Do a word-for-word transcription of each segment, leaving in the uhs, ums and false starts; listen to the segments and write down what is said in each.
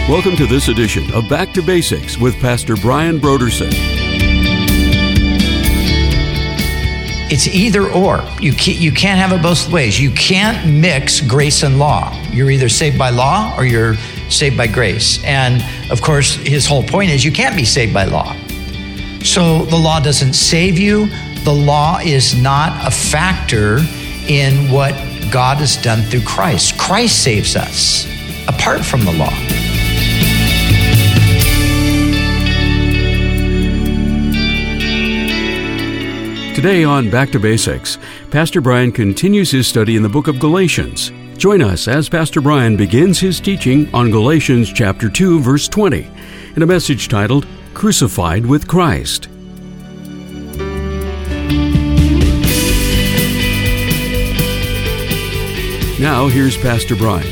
Welcome to this edition of Back to Basics with Pastor Brian Brodersen. It's either or. You can't, you can't have it both ways. You can't mix grace and law. You're either saved by law or you're saved by grace. And of course, his whole point is you can't be saved by law. So the law doesn't save you. The law is not a factor in what God has done through Christ. Christ saves us apart from the law. Today on Back to Basics, Pastor Brian continues his study in the book of Galatians. Join us as Pastor Brian begins his teaching on Galatians chapter two, verse twenty, in a message titled, Crucified with Christ. Now, here's Pastor Brian.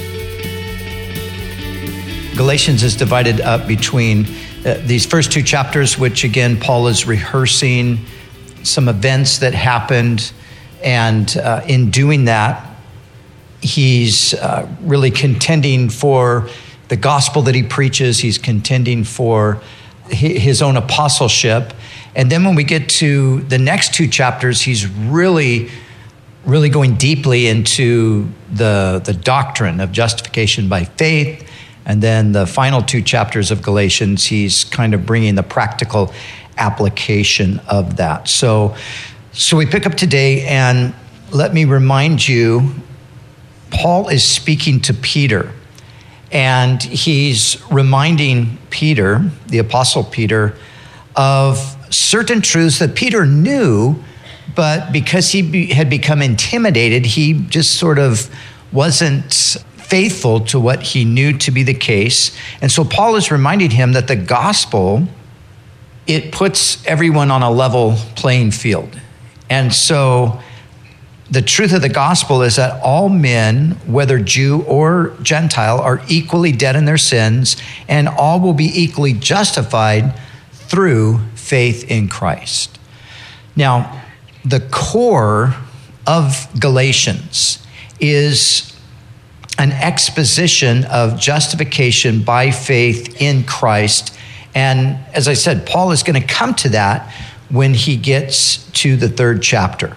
Galatians is divided up between uh, these first two chapters, which again, Paul is rehearsing some events that happened, and uh, in doing that, he's uh, really contending for the gospel that he preaches. He's contending for his own apostleship. And then when we get to the next two chapters, he's really, really going deeply into the, the doctrine of justification by faith. And then the final two chapters of Galatians, he's kind of bringing the practical application of that. So, so we pick up today, and let me remind you, Paul is speaking to Peter, and he's reminding Peter, the Apostle Peter, of certain truths that Peter knew, but because he be, had become intimidated, he just sort of wasn't faithful to what he knew to be the case. And so Paul is reminding him that the gospel, it puts everyone on a level playing field. And so the truth of the gospel is that all men, whether Jew or Gentile, are equally dead in their sins, and all will be equally justified through faith in Christ. Now, the core of Galatians is an exposition of justification by faith in Christ. And as I said, Paul is going to come to that when he gets to the third chapter.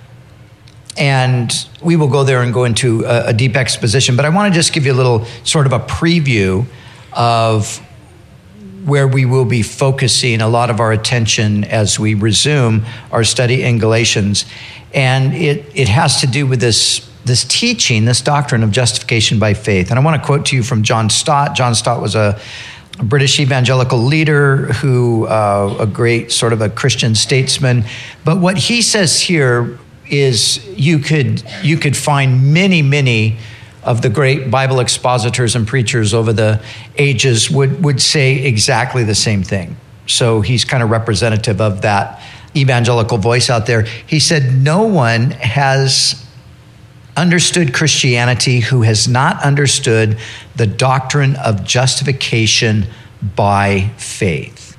And we will go there and go into a, a deep exposition. But I want to just give you a little sort of a preview of where we will be focusing a lot of our attention as we resume our study in Galatians. And it, it has to do with this, this teaching, this doctrine of justification by faith. And I want to quote to you from John Stott. John Stott was a a British evangelical leader who, uh, a great sort of a Christian statesman. But what he says here is you could, you could find many, many of the great Bible expositors and preachers over the ages would, would say exactly the same thing. So he's kind of representative of that evangelical voice out there. He said, no one has understood Christianity who has not understood the doctrine of justification by faith.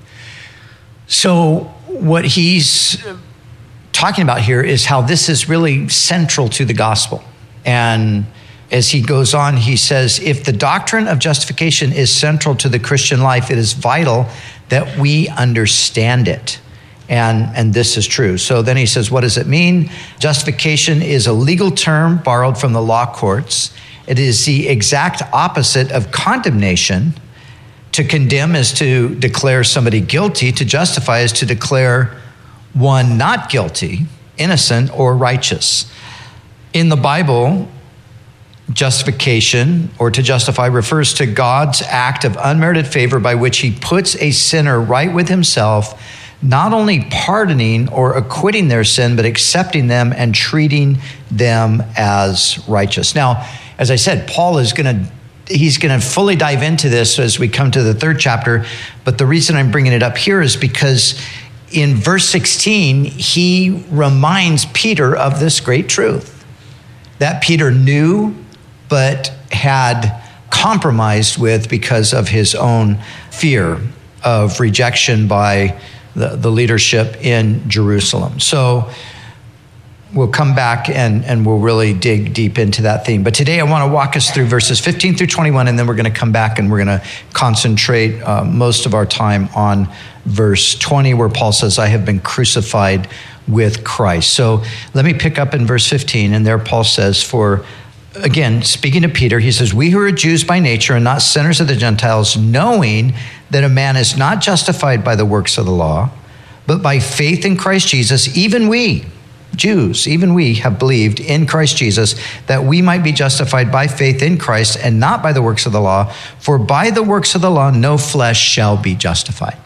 So what he's talking about here is how this is really central to the gospel. And as he goes on, he says, if the doctrine of justification is central to the Christian life, it is vital that we understand it. And, and this is true. So then he says, what does it mean? Justification is a legal term borrowed from the law courts. It is the exact opposite of condemnation. To condemn is to declare somebody guilty. To justify is to declare one not guilty, innocent, or righteous. In the Bible, justification, or to justify, refers to God's act of unmerited favor by which he puts a sinner right with himself, not only pardoning or acquitting their sin, but accepting them and treating them as righteous. Now, as I said, Paul is going to, he's going to fully dive into this as we come to the third chapter. But the reason I'm bringing it up here is because in verse sixteen, he reminds Peter of this great truth that Peter knew, but had compromised with because of his own fear of rejection by The, the leadership in Jerusalem. So we'll come back and, and we'll really dig deep into that theme. But today I want to walk us through verses fifteen through twenty-one, and then we're going to come back and we're going to concentrate uh, most of our time on verse twenty, where Paul says, I have been crucified with Christ. So let me pick up in verse fifteen, and there Paul says, for, again, speaking to Peter, he says, we who are Jews by nature and not sinners of the Gentiles, knowing that a man is not justified by the works of the law, but by faith in Christ Jesus, even we, Jews, even we have believed in Christ Jesus, that we might be justified by faith in Christ and not by the works of the law. For by the works of the law, no flesh shall be justified.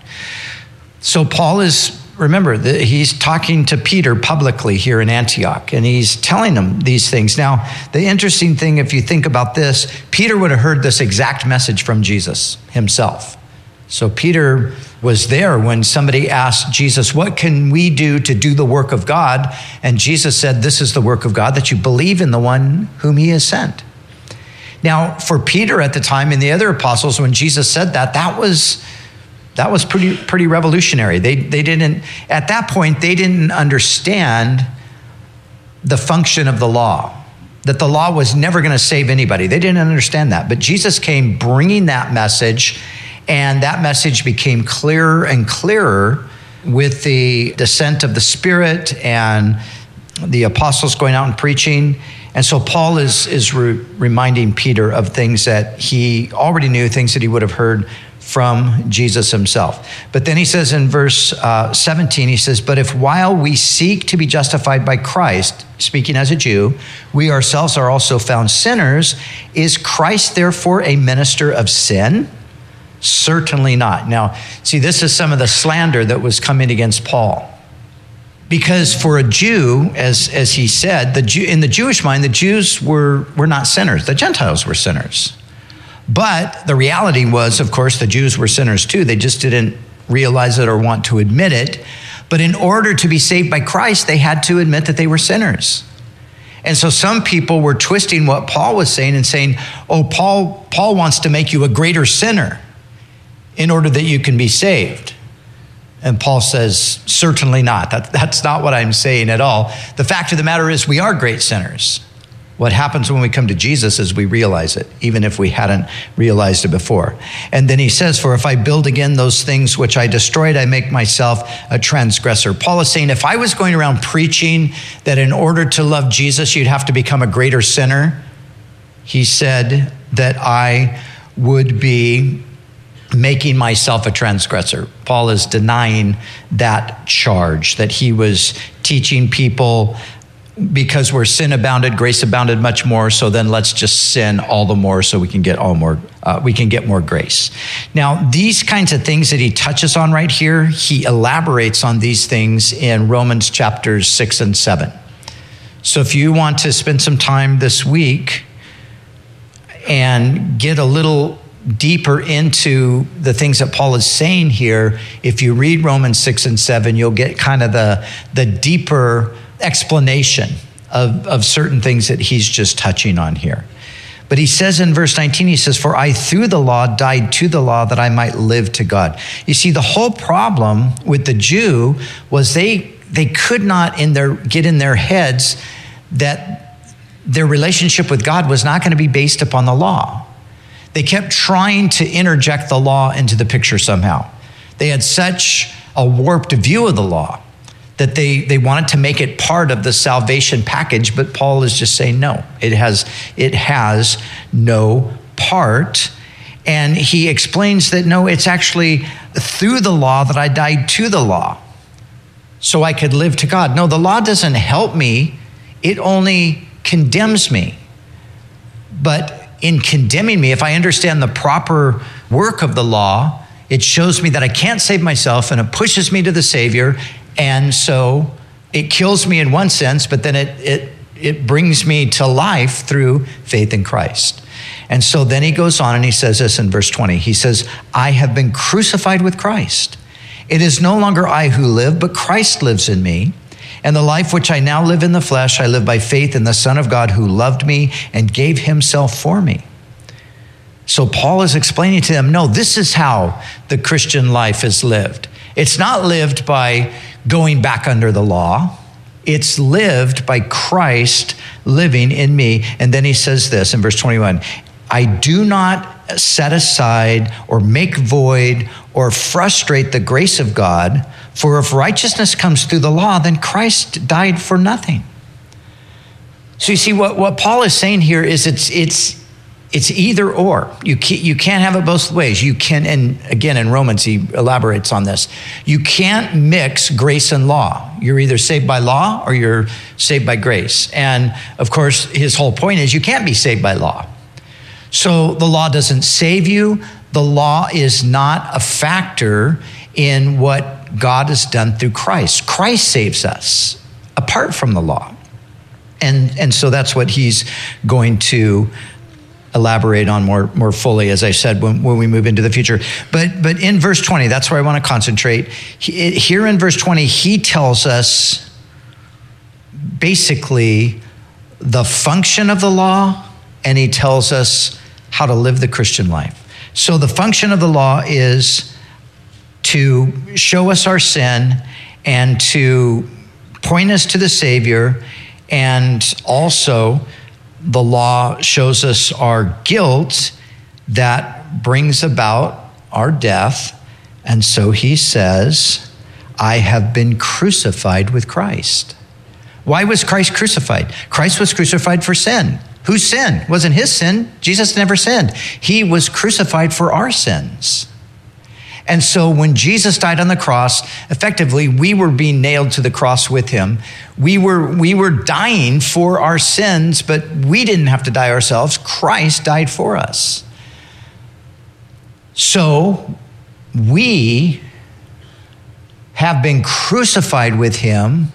So Paul is, remember, he's talking to Peter publicly here in Antioch, and he's telling him these things. Now, the interesting thing, if you think about this, Peter would have heard this exact message from Jesus himself. So Peter was there when somebody asked Jesus, what can we do to do the work of God? And Jesus said, this is the work of God, that you believe in the one whom he has sent. Now, for Peter at the time and the other apostles, when Jesus said that, that was that was pretty pretty revolutionary. They they didn't, at that point, they didn't understand the function of the law, that the law was never going to save anybody. They didn't understand that. But Jesus came bringing that message, and that message became clearer and clearer with the descent of the Spirit and the apostles going out and preaching. And so Paul is, is re- reminding Peter of things that he already knew, things that he would have heard from Jesus himself. But then he says in verse uh, seventeen, he says, but if while we seek to be justified by Christ, speaking as a Jew, we ourselves are also found sinners, is Christ therefore a minister of sin? Certainly not. Now, see, this is some of the slander that was coming against Paul. Because for a Jew, as, as he said, the Jew, in the Jewish mind, the Jews were, were not sinners. The Gentiles were sinners. But the reality was, of course, the Jews were sinners too. They just didn't realize it or want to admit it. But in order to be saved by Christ, they had to admit that they were sinners. And so some people were twisting what Paul was saying and saying, oh, Paul, Paul wants to make you a greater sinner in order that you can be saved. And Paul says, certainly not. That, that's not what I'm saying at all. The fact of the matter is we are great sinners. What happens when we come to Jesus is we realize it, even if we hadn't realized it before. And then he says, for if I build again those things which I destroyed, I make myself a transgressor. Paul is saying, if I was going around preaching that in order to love Jesus, you'd have to become a greater sinner, he said that I would be making myself a transgressor. Paul is denying that charge, that he was teaching people because where sin abounded, grace abounded much more. So then let's just sin all the more so we can get all more, uh, we can get more grace. Now, these kinds of things that he touches on right here, he elaborates on these things in Romans chapters six and seven. So if you want to spend some time this week and get a little deeper into the things that Paul is saying here, if you read Romans six and seven, you'll get kind of the, the deeper explanation of, of certain things that he's just touching on here. But he says in verse nineteen, he says, for I through the law died to the law that I might live to God. You see, the whole problem with the Jew was they they could not in their get in their heads that their relationship with God was not going to be based upon the law. They kept trying to interject the law into the picture somehow. They had such a warped view of the law that they, they wanted to make it part of the salvation package, but Paul is just saying, no, it has, it has no part. And he explains that, no, it's actually through the law that I died to the law so I could live to God. No, the law doesn't help me. It only condemns me. But in condemning me, if I understand the proper work of the law, it shows me that I can't save myself and it pushes me to the Savior. And so it kills me in one sense, but then it it it brings me to life through faith in Christ. And so then he goes on and he says this in verse twenty. He says, I have been crucified with Christ. It is no longer I who live, but Christ lives in me. And the life which I now live in the flesh, I live by faith in the Son of God who loved me and gave himself for me. So Paul is explaining to them, no, this is how the Christian life is lived. It's not lived by going back under the law. It's lived by Christ living in me. And then he says this in verse twenty-one, I do not set aside or make void or frustrate the grace of God, for if righteousness comes through the law, then Christ died for nothing. So you see, what, what Paul is saying here is it's it's it's either or. You can't, you can't have it both ways. You can, and again, in Romans, he elaborates on this. You can't mix grace and law. You're either saved by law or you're saved by grace. And of course, his whole point is you can't be saved by law. So the law doesn't save you. The law is not a factor in what God has done through Christ. Christ saves us apart from the law. And, and so that's what he's going to elaborate on more, more fully, as I said, when, when we move into the future. But, but in verse twenty, that's where I want to concentrate. He, here in verse twenty, he tells us basically the function of the law, and he tells us how to live the Christian life. So the function of the law is to show us our sin and to point us to the Savior, and also the law shows us our guilt that brings about our death. And so he says, I have been crucified with Christ. Why was Christ crucified? Christ was crucified for sin. Whose sin? Wasn't his sin. Jesus never sinned. He was crucified for our sins. And so when Jesus died on the cross, effectively, we were being nailed to the cross with him. We were, we were dying for our sins, but we didn't have to die ourselves. Christ died for us. So we have been crucified with him,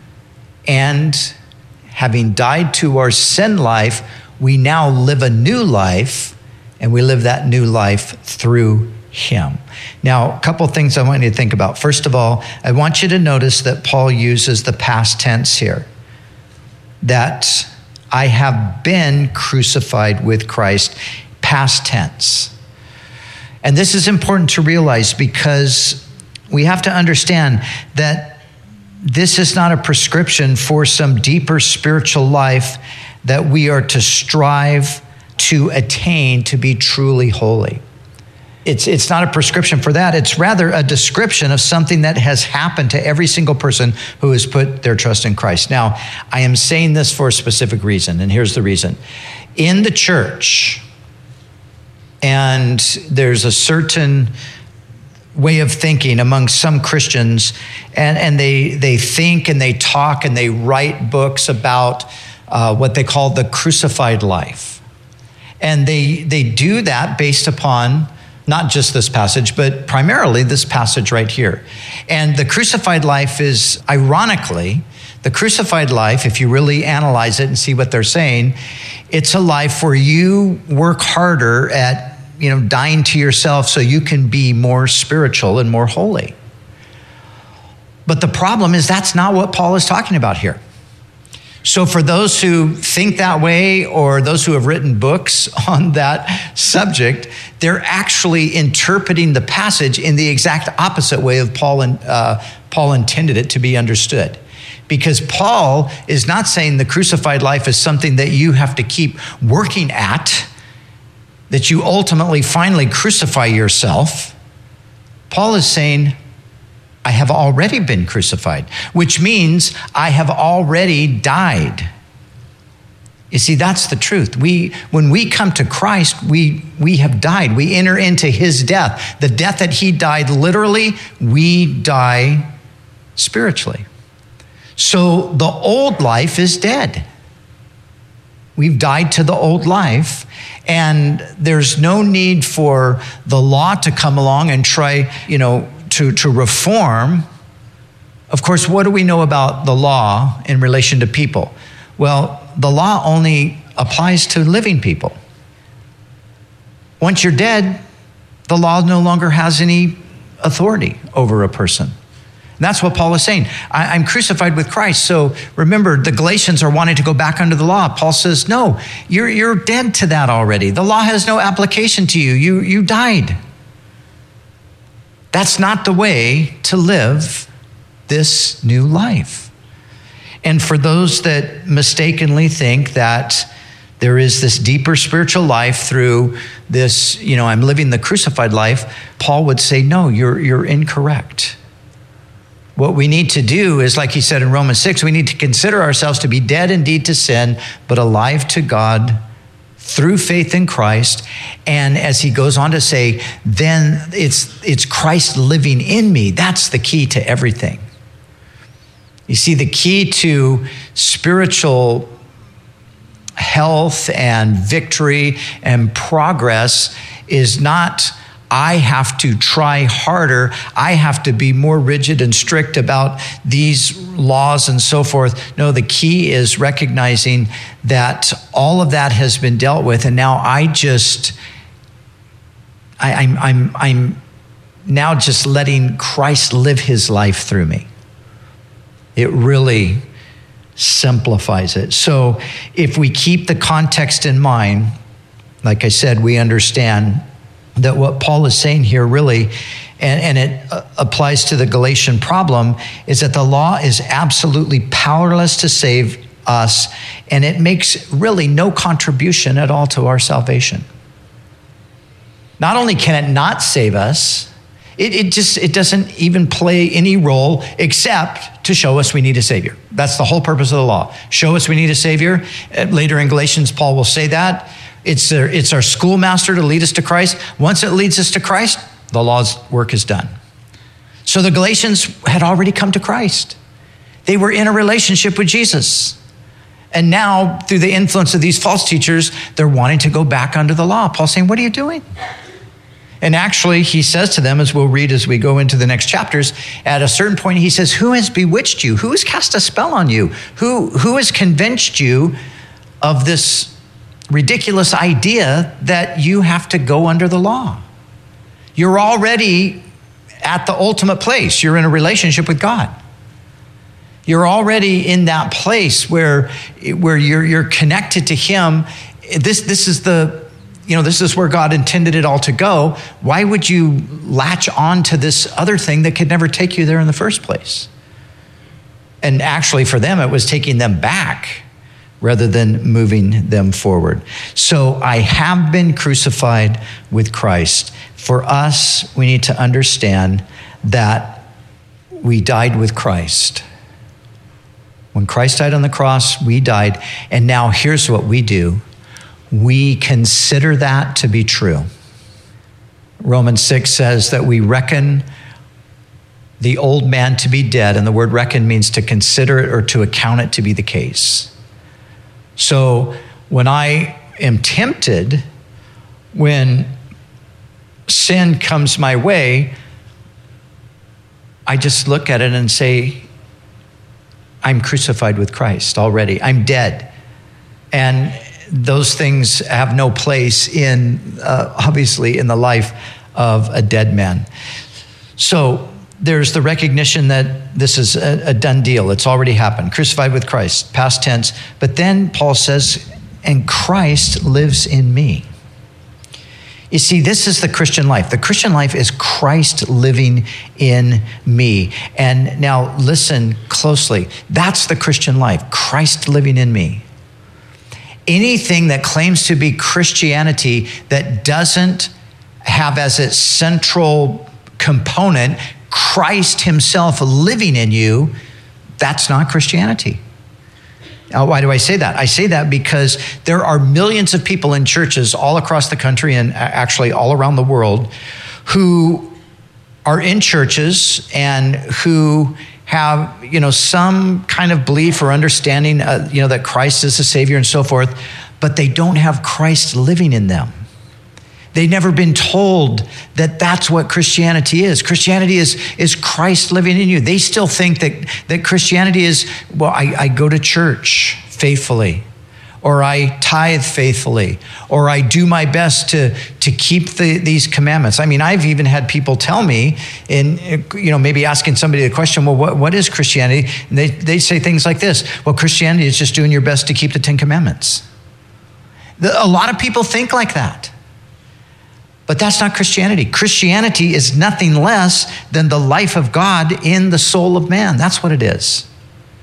and having died to our sin life, we now live a new life, and we live that new life through him. Now, a couple things I want you to think about. First of all, I want you to notice that Paul uses the past tense here, that I have been crucified with Christ, past tense. And this is important to realize because we have to understand that this is not a prescription for some deeper spiritual life that we are to strive to attain to be truly holy. It's, it's not a prescription for that. It's rather a description of something that has happened to every single person who has put their trust in Christ. Now, I am saying this for a specific reason, and here's the reason. In the church, and there's a certain way of thinking among some Christians, and, and they, they think and they talk and they write books about uh, what they call the crucified life. And they, they do that based upon not just this passage, but primarily this passage right here. And the crucified life is, ironically, the crucified life, if you really analyze it and see what they're saying, it's a life where you work harder at, you know, dying to yourself so you can be more spiritual and more holy. But the problem is that's not what Paul is talking about here. So for those who think that way, or those who have written books on that subject, they're actually interpreting the passage in the exact opposite way of Paul and uh, Paul intended it to be understood. Because Paul is not saying the crucified life is something that you have to keep working at, that you ultimately finally crucify yourself. Paul is saying, I have already been crucified, which means I have already died. You see, that's the truth. We, when we come to Christ, we, we have died. We enter into his death. The death that he died, literally, we die spiritually. So the old life is dead. We've died to the old life, and there's no need for the law to come along and try, you know, to, to reform. Of course, what do we know about the law in relation to people? Well, the law only applies to living people. Once you're dead, the law no longer has any authority over a person. And that's what Paul is saying. I, I'm crucified with Christ. So remember, the Galatians are wanting to go back under the law. Paul says, no, you're, you're dead to that already. The law has no application to you. You, you died. That's not the way to live this new life. And for those that mistakenly think that there is this deeper spiritual life through this, you know, I'm living the crucified life, Paul would say, no, you're, you're incorrect. What we need to do is, like he said in Romans six, we need to consider ourselves to be dead indeed to sin, but alive to God through faith in Christ. And as he goes on to say, then it's, it's Christ living in me. That's the key to everything. You see, the key to spiritual health and victory and progress is not, I have to try harder. I have to be more rigid and strict about these laws and so forth. No, the key is recognizing that all of that has been dealt with. And now I just, I, I'm, I'm, I'm now just letting Christ live his life through me. It really simplifies it. So if we keep the context in mind, like I said, we understand that what Paul is saying here really, and, and it uh, applies to the Galatian problem, is that the law is absolutely powerless to save us, and it makes really no contribution at all to our salvation. Not only can it not save us, It, it just, it doesn't even play any role except to show us we need a Savior. That's the whole purpose of the law. Show us we need a Savior. Later in Galatians, Paul will say that. It's, their, it's our schoolmaster to lead us to Christ. Once it leads us to Christ, the law's work is done. So the Galatians had already come to Christ. They were in a relationship with Jesus. And now, through the influence of these false teachers, they're wanting to go back under the law. Paul's saying, what are you doing? And actually, he says to them, as we'll read as we go into the next chapters, at a certain point, he says, who has bewitched you? Who has cast a spell on you? Who, who has convinced you of this ridiculous idea that you have to go under the law? You're already at the ultimate place. You're in a relationship with God. You're already in that place where, where you're, you're connected to him. This, this is the... You know, this is where God intended it all to go. Why would you latch on to this other thing that could never take you there in the first place? And actually for them, it was taking them back rather than moving them forward. So I have been crucified with Christ. For us, we need to understand that we died with Christ. When Christ died on the cross, we died. And now here's what we do. We consider that to be true. Romans six says that we reckon the old man to be dead, and the word reckon means to consider it or to account it to be the case. So when I am tempted, when sin comes my way, I just look at it and say, I'm crucified with Christ already. I'm dead. And those things have no place in, uh, obviously, in the life of a dead man. So there's the recognition that this is a, a done deal. It's already happened. Crucified with Christ, past tense. But then Paul says, and Christ lives in me. You see, this is the Christian life. The Christian life is Christ living in me. And now listen closely. That's the Christian life, Christ living in me. Anything that claims to be Christianity that doesn't have as its central component Christ himself living in you, that's not Christianity. Now, why do I say that? I say that because there are millions of people in churches all across the country and actually all around the world who are in churches and who have, you know, some kind of belief or understanding, uh, you know, that Christ is the Savior and so forth, but they don't have Christ living in them. They've never been told that that's what Christianity is. Christianity is, is Christ living in you. They still think that, that Christianity is, well, I, I go to church faithfully, or I tithe faithfully, or I do my best to, to keep the, these commandments. I mean, I've even had people tell me, in, you know, maybe asking somebody the question, well, what, what is Christianity? And they, they say things like this, well, Christianity is just doing your best to keep the Ten Commandments. The, a lot of people think like that. But that's not Christianity. Christianity is nothing less than the life of God in the soul of man. That's what it is.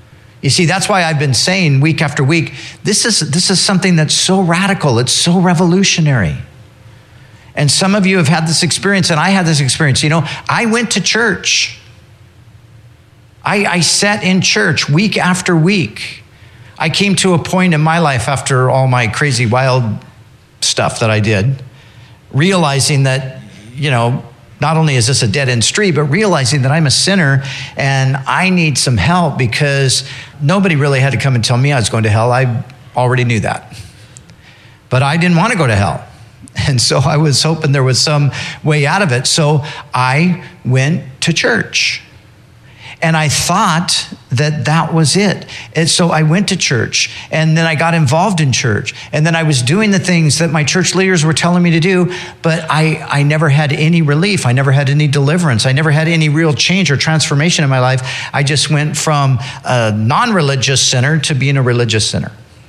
You see, that's why I've been saying week after week, this is, this is something that's so radical. It's so revolutionary. And some of you have had this experience, and I had this experience. You know, I went to church. I, I sat in church week after week. I came to a point in my life after all my crazy, wild stuff that I did, realizing that, you know, not only is this a dead-end street, but realizing that I'm a sinner and I need some help, because nobody really had to come and tell me I was going to hell. I already knew that. But I didn't want to go to hell. And so I was hoping there was some way out of it. So I went to church. And I thought that that was it. And so I went to church, and then I got involved in church. And then I was doing the things that my church leaders were telling me to do, but I, I never had any relief. I never had any deliverance. I never had any real change or transformation in my life. I just went from a non-religious sinner to being a religious sinner.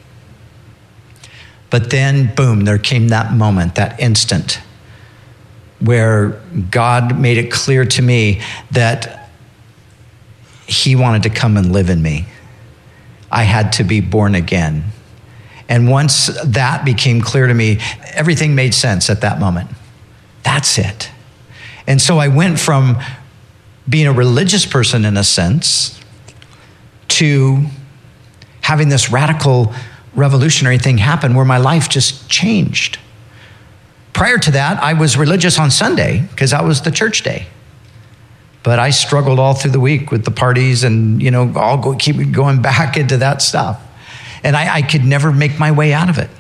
But then, boom, there came that moment, that instant, where God made it clear to me that He wanted to come and live in me. I had to be born again. And once that became clear to me, everything made sense at that moment. That's it. And so I went from being a religious person in a sense to having this radical revolutionary thing happen where my life just changed. Prior to that, I was religious on Sunday because that was the church day. But I struggled all through the week with the parties and, you know, I'll go, keep going back into that stuff. And I, I could never make my way out of it.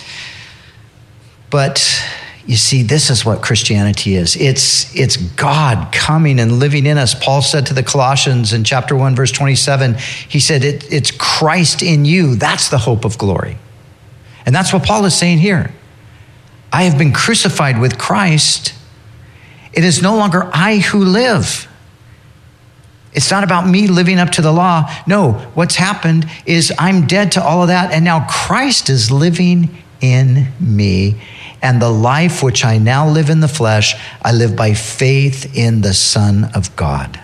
But you see, this is what Christianity is. It's, it's God coming and living in us. Paul said to the Colossians in chapter one, verse twenty-seven, he said, it, it's Christ in you. That's the hope of glory. And that's what Paul is saying here. I have been crucified with Christ. It is no longer I who live. It's not about me living up to the law. No, what's happened is I'm dead to all of that, and now Christ is living in me. And the life which I now live in the flesh, I live by faith in the Son of God.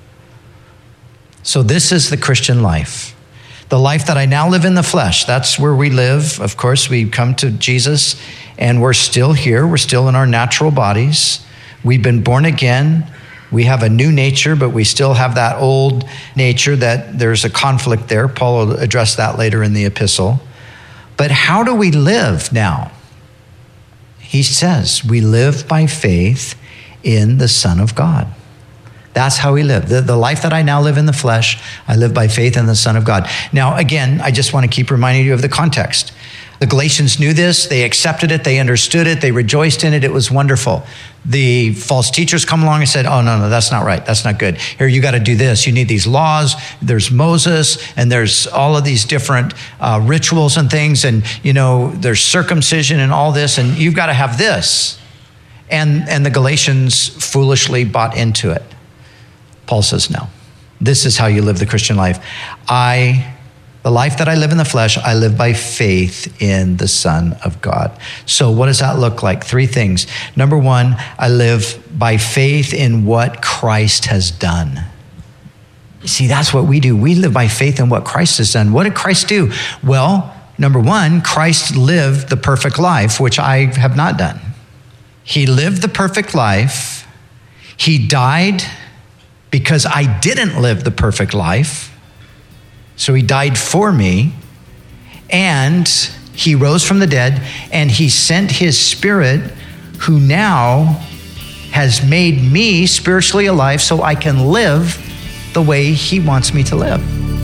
So this is the Christian life. The life that I now live in the flesh, that's where we live. Of course, we come to Jesus, and we're still here. We're still in our natural bodies. We've been born again. We have a new nature, but we still have that old nature that there's a conflict there. Paul will address that later in the epistle. But how do we live now? He says we live by faith in the Son of God. That's how we live. The, the life that I now live in the flesh, I live by faith in the Son of God. Now, again, I just want to keep reminding you of the context. The Galatians knew this. They accepted it. They understood it. They rejoiced in it. It was wonderful. The false teachers come along and said, oh, no, no, that's not right. That's not good. Here, you got to do this. You need these laws. There's Moses, and there's all of these different uh, rituals and things. And, you know, there's circumcision and all this, and you've got to have this. And, and the Galatians foolishly bought into it. Paul says, no, this is how you live the Christian life. I... The life that I live in the flesh, I live by faith in the Son of God. So what does that look like? Three things. Number one, I live by faith in what Christ has done. You see, that's what we do. We live by faith in what Christ has done. What did Christ do? Well, number one, Christ lived the perfect life, which I have not done. He lived the perfect life. He died because I didn't live the perfect life. So he died for me, and he rose from the dead, and he sent his Spirit, who now has made me spiritually alive so I can live the way he wants me to live.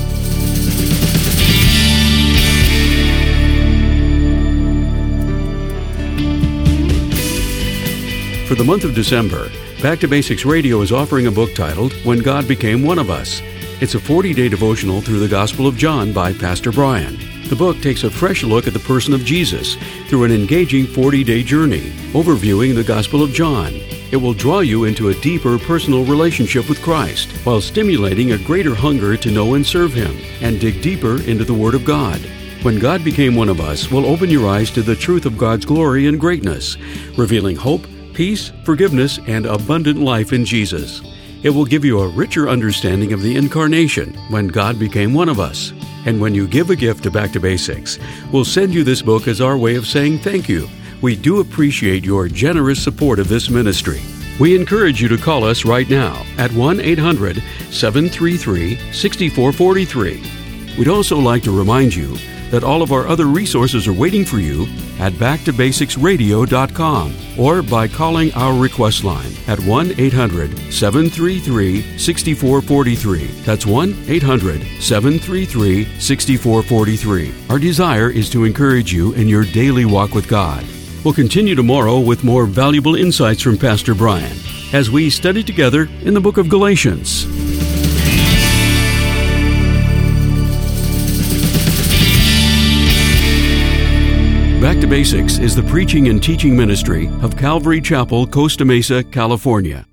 For the month of December, Back to Basics Radio is offering a book titled When God Became One of Us. It's a forty-day devotional through the Gospel of John by Pastor Brian. The book takes a fresh look at the person of Jesus through an engaging forty-day journey, overviewing the Gospel of John. It will draw you into a deeper personal relationship with Christ, while stimulating a greater hunger to know and serve Him, and dig deeper into the Word of God. When God Became One of Us will open your eyes to the truth of God's glory and greatness, revealing hope, peace, forgiveness, and abundant life in Jesus. It will give you a richer understanding of the incarnation when God became one of us. And when you give a gift to Back to Basics, we'll send you this book as our way of saying thank you. We do appreciate your generous support of this ministry. We encourage you to call us right now at one eight hundred seven three three six four four three. We'd also like to remind you that all of our other resources are waiting for you at back to basics radio dot com or by calling our request line at one eight hundred seven three three six four four three. That's one eight hundred seven three three six four four three. Our desire is to encourage you in your daily walk with God. We'll continue tomorrow with more valuable insights from Pastor Brian as we study together in the book of Galatians. Back to Basics is the preaching and teaching ministry of Calvary Chapel, Costa Mesa, California.